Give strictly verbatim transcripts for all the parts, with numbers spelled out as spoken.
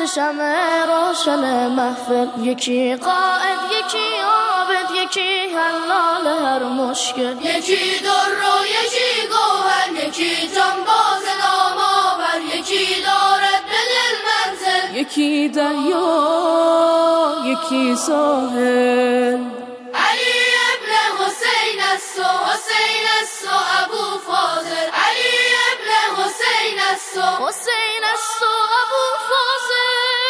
مثل شمع روشن محفل، یکی قائد یکی عابد یکی حلال هر مشکل، یکی در و یکی گوهر یکی جانباز نامآور، یکی دارد به دل منزل، یکی دریا یکی ساحل. علی ابن حسین است و حسین است و ابو فاضل، علی ابن حسین است و حسین است و ابو فاضل.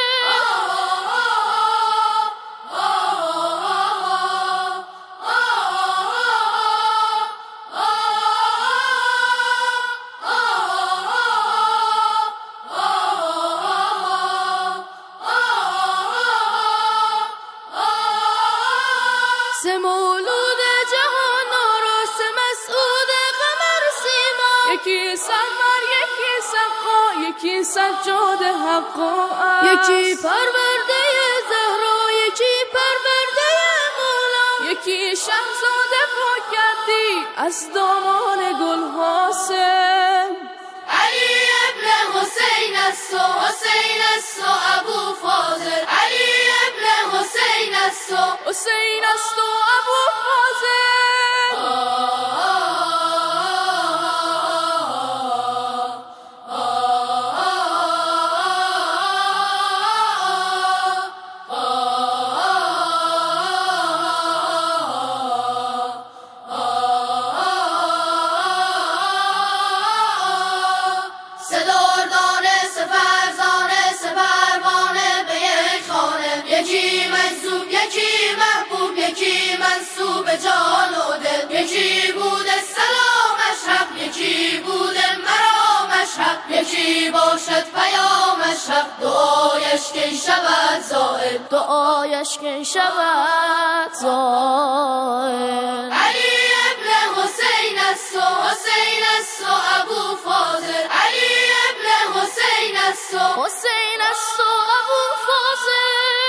سه مولود جهان نور، سه مسعود قمر سیما، یکی سرور یکی سقا یکی سجاد حقا، یکی پرورده زهرا یکی پرورده مولا، یکی شهزاده پاکردی از دامان گل حاصل. علی ابن حسین است و حسین است و ابو فاضل، علی ابن حسین است و حسین است و ابو فاضل. سداردانه سپرزانه سپروانه به یک خانه، یکی مجذوب یکی محبوب یکی منسوب جان و دل، یکی بوده سلامش حق یکی بوده مرامش حق، یکی باشد پیامش حق دعایش کی شود زائل، دعایش کی شود زائل. علی ابن حسین است و حسین است و ابو فاضل، علی ابن حسین است و حسین است و ابو فاضل.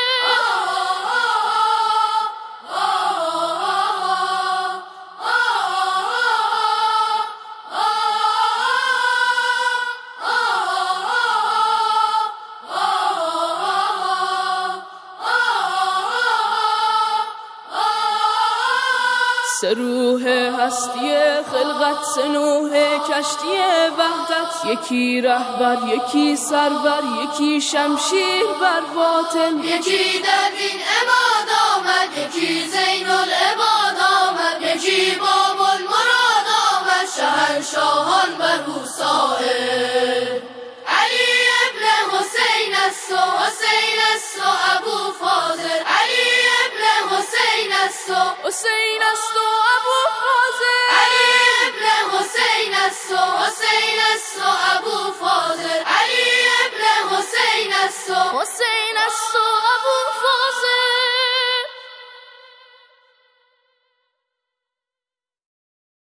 سه روح هستی خلقت، سه نوح کشتی وحدت، یکی رهبر یکی سرور یکی شمشیر بر باطل، یکی در دین عماد آمد یکی زین العباد آمد، یکی باب المراد آمد شهنشاهان بر او سائل. علی ابن حسین است و حسین است و ابو فاضل، علی ابن حسین است و حسین است و ابو فاضل. علی ابن حسین است و حسین است و ابو فاضل، علی ابن حسین است و حسین است و ابو فاضل.